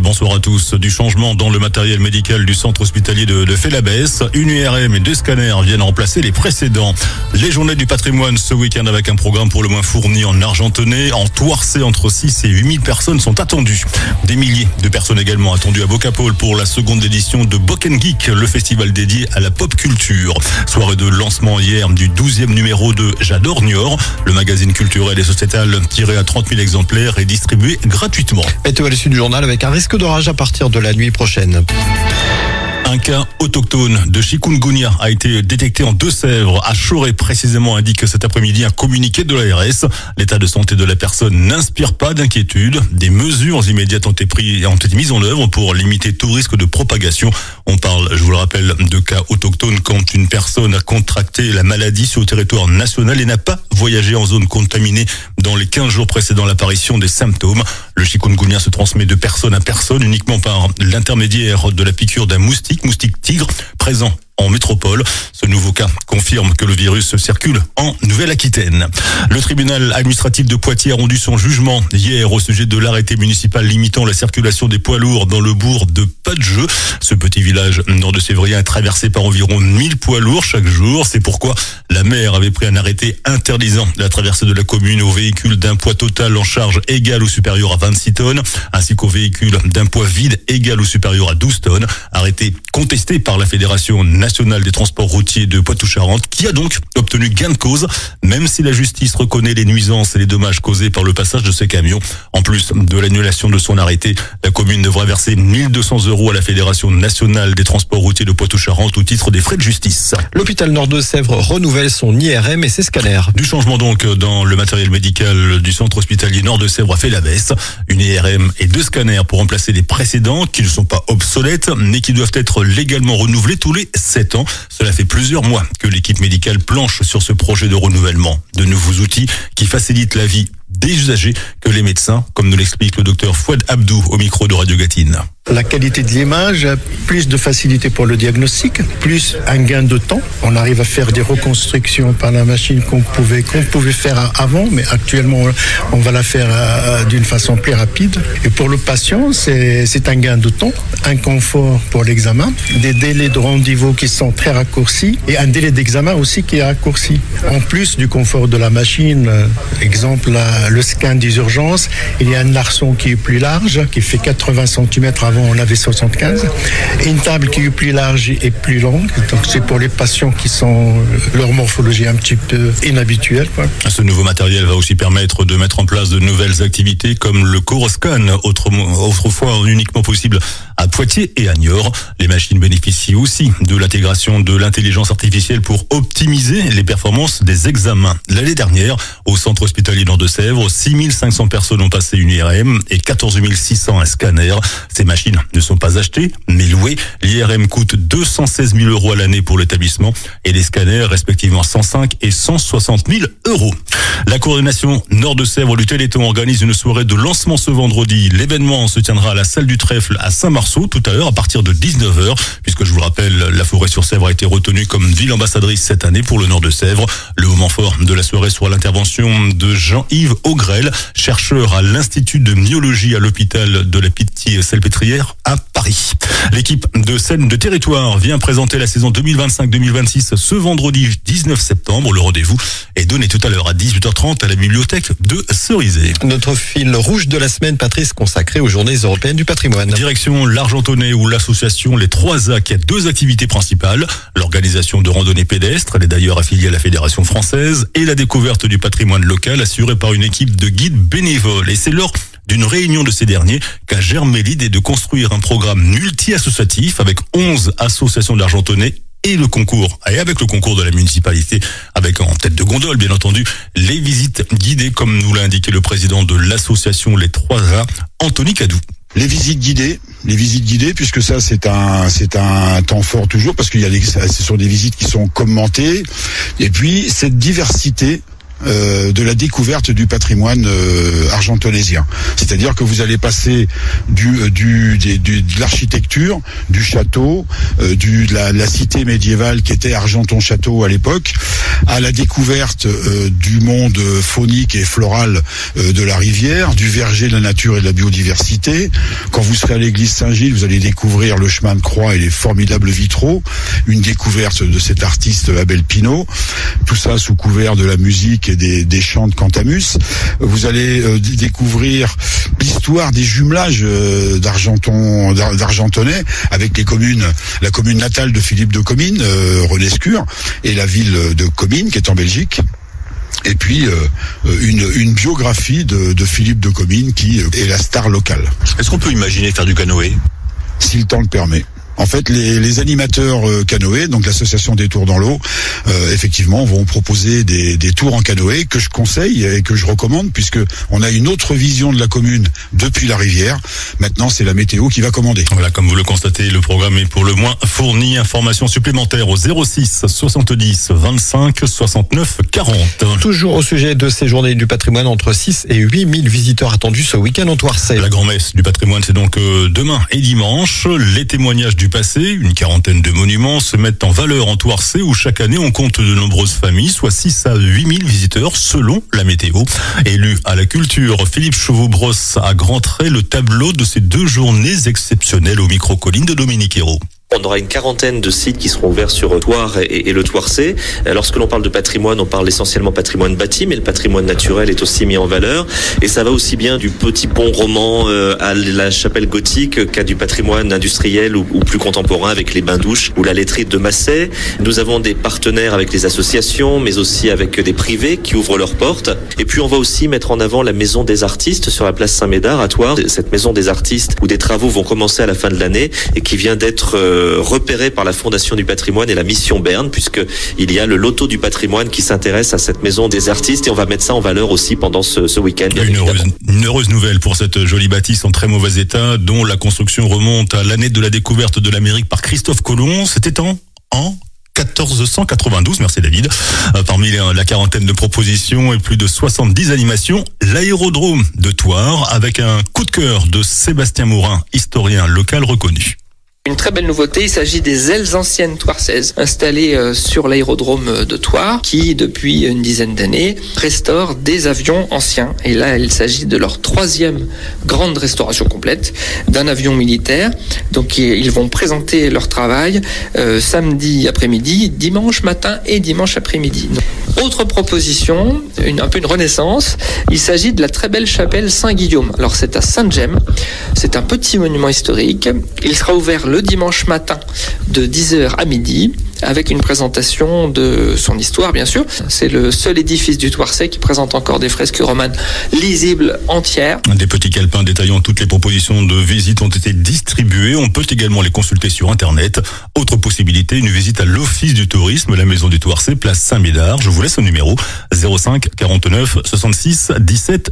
Bonsoir à tous. Du changement dans le matériel médical du centre hospitalier de Fellabès. Une IRM et 2 scanners viennent remplacer les précédents. Les journées du patrimoine ce week-end avec un programme pour le moins fourni en Argentonnais. En Thouarcé, entre 6 et 8 000 personnes sont attendues. Des milliers de personnes également attendues à Bocapole pour la seconde édition de Boken Geek, le festival dédié à la pop culture. Soirée de lancement hier du 12e numéro de J'adore Niort. Le magazine culturel et sociétal tiré à 30 000 exemplaires et distribué gratuitement. Météo à l'issue du journal avec un risque d'orage à partir de la nuit prochaine. Un cas autochtone de chikungunya a été détecté en Deux-Sèvres, à Choré précisément, indique cet après-midi un communiqué de l'ARS. L'état de santé de la personne n'inspire pas d'inquiétude. Des mesures immédiates ont été mises en œuvre pour limiter tout risque de propagation. On parle, je vous le rappelle, de cas autochtones quand une personne a contracté la maladie sur le territoire national et n'a pas voyagé en zone contaminée dans les 15 jours précédant l'apparition des symptômes. Le chikungunya se transmet de personne à personne uniquement par l'intermédiaire de la piqûre d'un moustique tigre présent en métropole. Ce nouveau cas confirme que le virus circule en Nouvelle-Aquitaine. Le tribunal administratif de Poitiers a rendu son jugement hier au sujet de l'arrêté municipal limitant la circulation des poids lourds dans le bourg de Padjeu. Ce petit village nord de Sévrien est traversé par environ 1000 poids lourds chaque jour. C'est pourquoi la maire avait pris un arrêté interdisant la traversée de la commune aux véhicules d'un poids total en charge égal ou supérieur à 26 tonnes, ainsi qu'aux véhicules d'un poids vide égal ou supérieur à 12 tonnes. Arrêté contesté par la Fédération nationale des transports routiers de Poitou-Charentes, qui a donc obtenu gain de cause, même si la justice reconnaît les nuisances et les dommages causés par le passage de ces camions. En plus de l'annulation de son arrêté, la commune devra verser 1 200 € à la Fédération nationale des transports routiers de Poitou-Charentes au titre des frais de justice. L'hôpital Nord de Sèvres renouvelle son IRM et ses scanners. Du changement donc dans le matériel médical du centre hospitalier Nord de Sèvres à Fellabès. Une IRM et 2 scanners pour remplacer les précédents qui ne sont pas obsolètes, mais qui doivent être légalement renouvelés tous les 7 ans. Cela fait plusieurs mois que l'équipe médicale planche sur ce projet de renouvellement. De nouveaux outils qui facilitent la vie des usagers que les médecins, comme nous l'explique le docteur Fouad Abdou au micro de Radio Gatine. La qualité de l'image, plus de facilité pour le diagnostic, plus un gain de temps. On arrive à faire des reconstructions par la machine qu'on pouvait faire avant, mais actuellement on va la faire d'une façon plus rapide. Et pour le patient, c'est un gain de temps, un confort pour l'examen, des délais de rendez-vous qui sont très raccourcis et un délai d'examen aussi qui est raccourci. En plus du confort de la machine, exemple le scan des urgences, il y a un arçon qui est plus large, qui fait 80 cm avant on avait 75, et une table qui est plus large et plus longue, donc c'est pour les patients qui sont leur morphologie un petit peu inhabituelle, quoi. Ce nouveau matériel va aussi permettre de mettre en place de nouvelles activités comme le Coroscan, autrefois uniquement possible à Poitiers et à Niort. Les machines bénéficient aussi de l'intégration de l'intelligence artificielle pour optimiser les performances des examens. L'année dernière, au centre hospitalier Nord de Sèvres, 6500 personnes ont passé une IRM et 14 600 un scanner. Ces machines ne sont pas achetées, mais louées. L'IRM coûte 216 000 € à l'année pour l'établissement et les scanners respectivement 105 et 160 000 €. La coordination Nord de Sèvres du Téléthon organise une soirée de lancement ce vendredi. L'événement se tiendra à la salle du Trèfle à Saint-Marceau tout à l'heure à partir de 19h, puisque je vous le rappelle, la Forêt-sur-Sèvre a été retenue comme ville ambassadrice cette année pour le Nord de Sèvres. Le moment fort de la soirée sera l'intervention de Jean-Yves Augrel, chercheur à l'Institut de myologie à l'hôpital de la Pitié-Salpêtrière à Paris. L'équipe de scène de territoire vient présenter la saison 2025-2026 ce vendredi 19 septembre. Le rendez-vous est donné tout à l'heure à 18h30 à la bibliothèque de Cerizay. Notre fil rouge de la semaine, Patrice, consacré aux Journées européennes du patrimoine. Direction l'Argentonnais où l'association Les 3A qui a 2 activités principales. L'organisation de randonnées pédestres, elle est d'ailleurs affiliée à la Fédération française, et la découverte du patrimoine local assurée par une équipe de guides bénévoles. Et c'est lors d'une réunion de ces derniers qu'a germé l'idée de construire un programme multi-associatif avec 11 associations d'Argentonnais et avec le concours de la municipalité, avec en tête de gondole, bien entendu, les visites guidées, comme nous l'a indiqué le président de l'association Les 3A, Anthony Cadou. Les visites guidées, puisque ça c'est un temps fort toujours, parce ce sont des visites qui sont commentées, et puis cette diversité de la découverte du patrimoine argentonésien. C'est-à-dire que vous allez passer de l'architecture, du château, de la cité médiévale qui était Argenton-Château à l'époque, à la découverte du monde faunique et floral de la rivière, du verger de la nature et de la biodiversité. Quand vous serez à l'église Saint-Gilles, vous allez découvrir le chemin de croix et les formidables vitraux, une découverte de cet artiste Abel Pinault, tout ça sous couvert de la musique et des chants de Cantamus. Vous allez découvrir l'histoire des jumelages d'Argentonais avec la commune natale de Philippe de Comines, Renescure, et la ville de Comines qui est en Belgique. Et puis une biographie de Philippe de Comines qui est la star locale. Est-ce qu'on peut imaginer faire du canoë ? Si le temps le permet. En fait, les animateurs canoë, donc l'association des tours dans l'eau, effectivement, vont proposer des tours en canoë que je conseille et que je recommande, puisque on a une autre vision de la commune depuis la rivière. Maintenant, c'est la météo qui va commander. Voilà, comme vous le constatez, le programme est pour le moins fourni. Informations supplémentaires au 06 70 25 69 40. Toujours au sujet de ces journées du patrimoine, entre 6 et 8 000 visiteurs attendus ce week-end en Thouarçay. La grand-messe du patrimoine, c'est donc demain et dimanche. Les témoignages du passé, une quarantaine de monuments se mettent en valeur en Thouarçay, où chaque année on compte de nombreuses familles, soit 6 à 8 000 visiteurs selon la météo. Élu à la culture, Philippe Chauveau brosse à grands traits le tableau de ces 2 journées exceptionnelles au micro-colline de Dominique Hérault. On aura une quarantaine de sites qui seront ouverts sur Thouars et le Thouarçay. Lorsque l'on parle de patrimoine, on parle essentiellement patrimoine bâti, mais le patrimoine naturel est aussi mis en valeur. Et ça va aussi bien du petit pont roman à la chapelle gothique qu'à du patrimoine industriel ou plus contemporain avec les bains-douches ou la laiterie de Massay. Nous avons des partenaires avec les associations, mais aussi avec des privés qui ouvrent leurs portes. Et puis on va aussi mettre en avant la maison des artistes sur la place Saint-Médard à Thouars. Cette maison des artistes où des travaux vont commencer à la fin de l'année et qui vient d'être repéré par la Fondation du patrimoine et la Mission Berne, puisqu'il y a le loto du patrimoine qui s'intéresse à cette maison des artistes, et on va mettre ça en valeur aussi pendant ce week-end. Une heureuse nouvelle pour cette jolie bâtisse en très mauvais état, dont la construction remonte à l'année de la découverte de l'Amérique par Christophe Colomb. C'était en 1492, merci David. Parmi la quarantaine de propositions et plus de 70 animations, l'aérodrome de Thouars, avec un coup de cœur de Sébastien Mourin, historien local reconnu. Une très belle nouveauté, il s'agit des ailes anciennes thouarsaises installées sur l'aérodrome de Thouars qui, depuis une dizaine d'années, restaurent des avions anciens. Et là, il s'agit de leur 3e grande restauration complète d'un avion militaire. Donc, ils vont présenter leur travail samedi après-midi, dimanche matin et dimanche après-midi. Autre proposition, un peu une renaissance, il s'agit de la très belle chapelle Saint-Guillaume. Alors, c'est à Sainte-Gemme, c'est un petit monument historique. Il sera ouvert le dimanche matin de 10h à midi avec une présentation de son histoire, bien sûr. C'est le seul édifice du Thouarçay qui présente encore des fresques romanes lisibles entières. Des petits calepins détaillant toutes les propositions de visite ont été distribués. On peut également les consulter sur Internet. Autre possibilité, une visite à l'Office du tourisme, la maison du Thouarçay, place Saint-Médard. Je vous laisse au numéro 05 49 66 17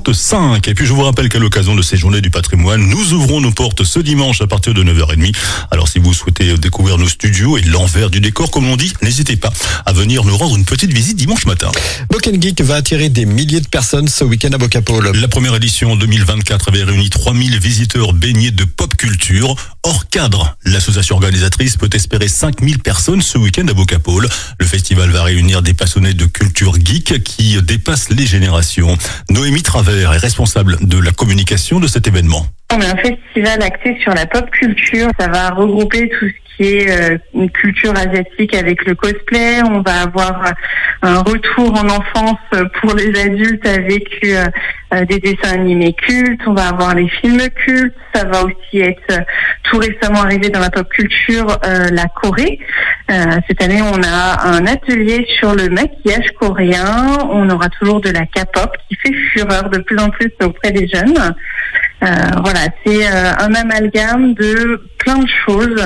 65. Et puis je vous rappelle qu'à l'occasion de ces journées du patrimoine, nous ouvrons nos portes ce dimanche à partir de 9h30. Alors si vous souhaitez découvrir nos studios et l'envers du décor, comme on dit, n'hésitez pas à venir nous rendre une petite visite dimanche matin. Boken Geek va attirer des milliers de personnes ce week-end à Bocapole. La première édition en 2024 avait réuni 3000 visiteurs baignés de pop culture. Hors cadre, l'association organisatrice peut espérer 5000 personnes ce week-end à Bocapole. Le festival va réunir des passionnés de culture geek qui dépassent les générations. Noémie Travers est responsable de la communication de cet événement. On a un festival axé sur la pop culture. Ça va regrouper tout ce qui est une culture asiatique avec le cosplay. On va avoir un retour en enfance pour les adultes avec des dessins animés cultes. On va avoir les films cultes. Ça va aussi être tout récemment arrivé dans la pop culture, la Corée. Cette année, on a un atelier sur le maquillage coréen. On aura toujours de la K-pop qui fait fureur de plus en plus auprès des jeunes. Voilà, c'est un amalgame de plein de choses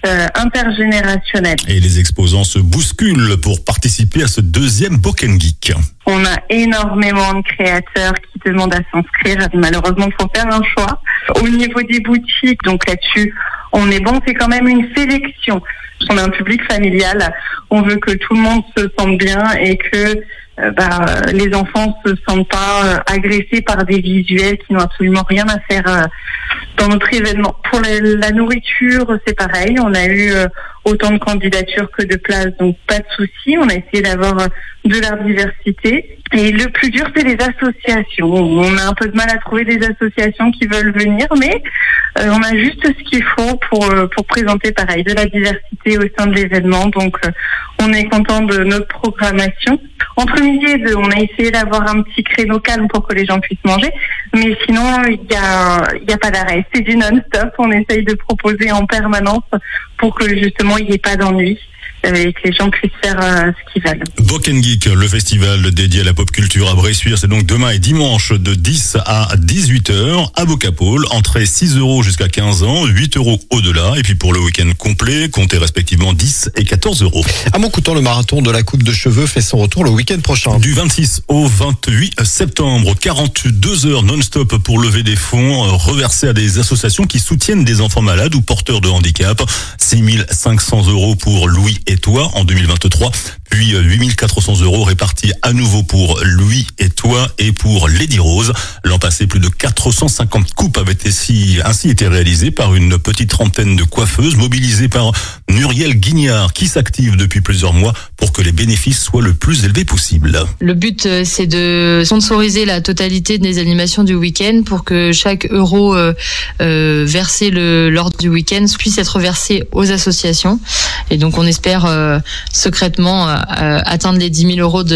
intergénérationnelles. Et les exposants se bousculent pour participer à ce deuxième Boken Geek. On a énormément de créateurs qui demandent à s'inscrire. Malheureusement, il faut faire un choix. Au niveau des boutiques, donc là-dessus, on est bon. C'est quand même une sélection. On a un public familial. On veut que tout le monde se sente bien et que les enfants se sentent pas agressés par des visuels qui n'ont absolument rien à faire dans notre événement. Pour la nourriture, c'est pareil. On a eu autant de candidatures que de places, donc pas de souci. On a essayé d'avoir de la diversité. Et le plus dur, c'est les associations. On a un peu de mal à trouver des associations qui veulent venir, mais on a juste ce qu'il faut pour présenter, pareil, de la diversité au sein de l'événement. Donc, on est content de notre programmation. Entre midi et 2, on a essayé d'avoir un petit créneau calme pour que les gens puissent manger, mais sinon, il y a pas d'arrêt. C'est du non-stop. On essaye de proposer en permanence pour que justement il n'y ait pas d'ennui et que les gens puissent faire ce qu'ils veulent. Bock & Geek, le festival dédié à la pop culture à Bressuire, c'est donc demain et dimanche de 10 à 18h à Bocapole. Entrée 6 € jusqu'à 15 ans, 8 € au-delà. Et puis pour le week-end complet, comptez respectivement 10 et 14 €. À Montcoutan, le marathon de la coupe de cheveux fait son retour le week-end prochain. Du 26 au 28 septembre, 42 heures non-stop pour lever des fonds reversés à des associations qui soutiennent des enfants malades ou porteurs de handicap. 6 500 € pour Louis et toi en 2023, puis 8 400 € répartis à nouveau pour Louis et toi et pour Lady Rose. L'an passé, plus de 450 coupes avaient ainsi été réalisées par une petite trentaine de coiffeuses mobilisées par Muriel Guignard qui s'active depuis plusieurs mois pour que les bénéfices soient le plus élevés possible. Le but, c'est de sponsoriser la totalité des animations du week-end pour que chaque euro versé lors du week-end puisse être versé aux associations. Et donc, on espère secrètement atteindre les 10 000 €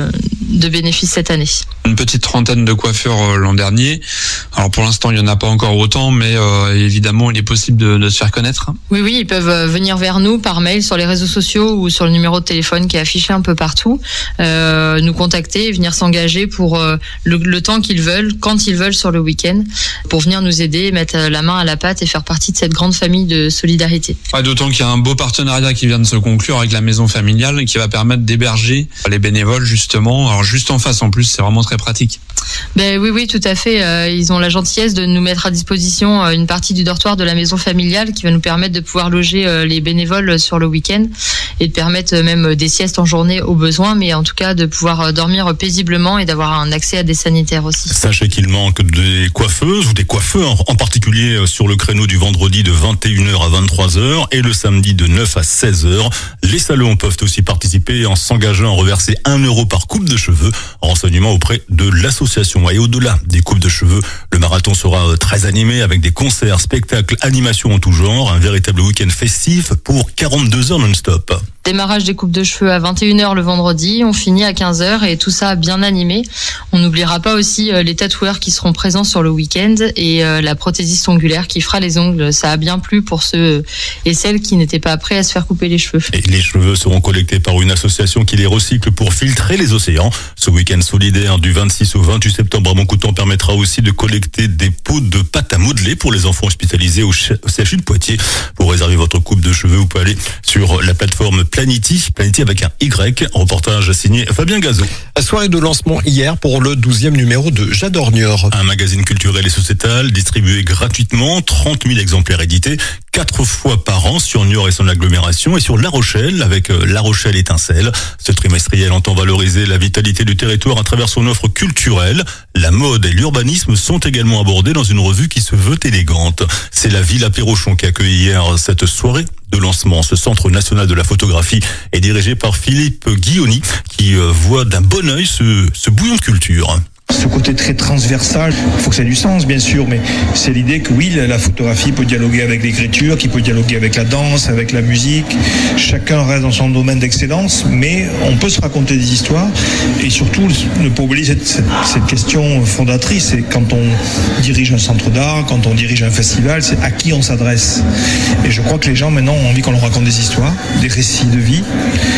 de bénéfices cette année. Une petite trentaine de coiffeurs l'an dernier. Alors pour l'instant, il n'y en a pas encore autant, mais évidemment, il est possible de se faire connaître. Oui, ils peuvent venir vers nous par mail, sur les réseaux sociaux ou sur le numéro de téléphone qui est affiché un peu partout, nous contacter et venir s'engager pour le temps qu'ils veulent, quand ils veulent sur le week-end, pour venir nous aider, mettre la main à la pâte et faire partie de cette grande famille de solidarité. D'autant qu'il y a un beau partenariat qui vient de se conclure avec la maison familiale qui va permettre d'héberger les bénévoles justement. Alors juste en face en plus, c'est vraiment très pratique. Oui, tout à fait. Ils ont la gentillesse de nous mettre à disposition une partie du dortoir de la maison familiale qui va nous permettre de pouvoir loger les bénévoles sur le week-end et de permettre même des siestes en journée au besoin, mais en tout cas de pouvoir dormir paisiblement et d'avoir un accès à des sanitaires aussi. Sachez qu'il manque des coiffeuses ou des coiffeurs, en particulier sur le créneau du vendredi de 21h à 23h et le samedi de 9 à 16h. Les salons peuvent aussi participer en s'engageant à reverser 1 € par coupe de cheveux. Renseignements auprès de l'association. Et au-delà des coupes de cheveux, le marathon sera très animé avec des concerts, spectacles, animations en tout genre. Un véritable week-end festif pour 42 heures non-stop. Démarrage des coupes de cheveux à 21h le vendredi, on finit à 15h et tout ça bien animé. On n'oubliera pas aussi les tatoueurs qui seront présents sur le week-end et la prothésiste ongulaire qui fera les ongles. Ça a bien plu pour ceux et celles qui n'étaient pas prêts à se faire couper les cheveux. Et les cheveux seront collectés par une association qui les recycle pour filtrer les océans. Ce week-end solidaire du 26 au 28 septembre à Montcoutan permettra aussi de collecter des pots de pâte à modeler pour les enfants hospitalisés au CHU de Poitiers. Pour réserver votre coupe de cheveux, vous pouvez aller sur la plateforme Planity avec un Y. Reportage signé Fabien Gazot. Soirée de lancement hier pour le 12e numéro de J'adore Niort. Un magazine culturel et sociétal distribué gratuitement, 30 000 exemplaires édités, 4 fois par an sur Niort et son agglomération et sur La Rochelle avec La Rochelle étincelle. Ce trimestriel entend valoriser la vitalité du territoire à travers son offre culturelle. La mode et l'urbanisme sont également abordés dans une revue qui se veut élégante. C'est la Villa Perrochon qui accueille hier cette soirée de lancement. Ce centre national de la photographie est dirigé par Philippe Guilloni qui voit d'un bon œil ce bouillon de culture. Ce côté très transversal, il faut que ça ait du sens bien sûr, mais c'est l'idée que oui, la photographie peut dialoguer avec l'écriture, qui peut dialoguer avec la danse, avec la musique. Chacun reste dans son domaine d'excellence, mais on peut se raconter des histoires et surtout ne pas oublier cette question fondatrice. C'est quand on dirige un centre d'art, quand on dirige un festival, c'est à qui on s'adresse. Et je crois que les gens maintenant ont envie qu'on leur raconte des histoires, des récits de vie.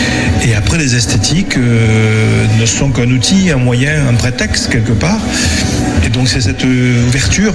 Et après, les esthétiques ne sont qu'un outil, un moyen, un prétexte quelque part. Et donc c'est cette ouverture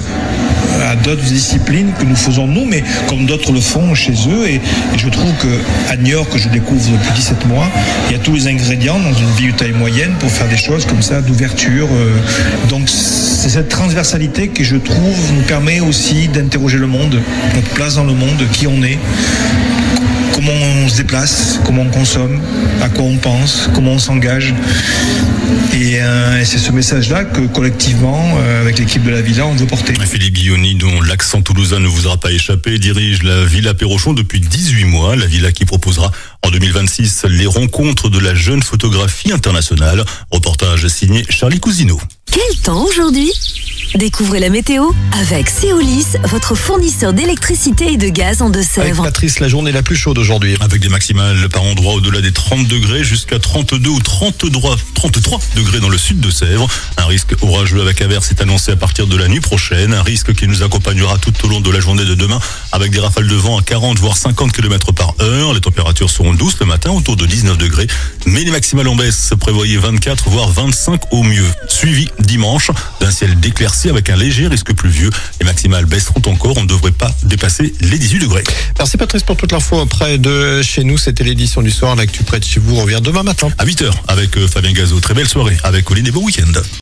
à d'autres disciplines que nous faisons nous, mais comme d'autres le font chez eux. Et je trouve qu'à Niort, que je découvre depuis 17 mois, il y a tous les ingrédients dans une ville de taille moyenne pour faire des choses comme ça, d'ouverture. Donc c'est cette transversalité qui, je trouve, nous permet aussi d'interroger le monde, notre place dans le monde, qui on est, comment comment on se déplace, comment on consomme, à quoi on pense, comment on s'engage. Et c'est ce message-là que collectivement, avec l'équipe de la Villa, on veut porter. Philippe Guilloni, dont l'accent toulousain ne vous aura pas échappé, dirige la Villa Perrochon depuis 18 mois. La Villa qui proposera en 2026 les rencontres de la jeune photographie internationale. Reportage signé Charlie Cousineau. Quel temps aujourd'hui ? Découvrez la météo avec Céolis, votre fournisseur d'électricité et de gaz en Deux-Sèvres. Avec Patrice, la journée la plus chaude aujourd'hui. Avec des maximales par endroits au-delà des 30 degrés jusqu'à 32 ou 33 degrés dans le sud de Sèvres. Un risque orageux avec averses est annoncé à partir de la nuit prochaine. Un risque qui nous accompagnera tout au long de la journée de demain avec des rafales de vent à 40 voire 50 km par heure. Les températures seront douces le matin autour de 19 degrés. Mais les maximales en baisse, prévoyez 24 voire 25 au mieux. Suivi dimanche d'un ciel d'éclaircies avec un léger risque pluvieux. Les maximales baisseront encore, on ne devrait pas dépasser les 18 degrés. Merci Patrice pour toute l'info près de chez nous. C'était l'édition du soir. L'actu près de chez vous revient demain matin. À 8h avec Fabien Gazot. Très belle soirée avec Colline et bon week-end.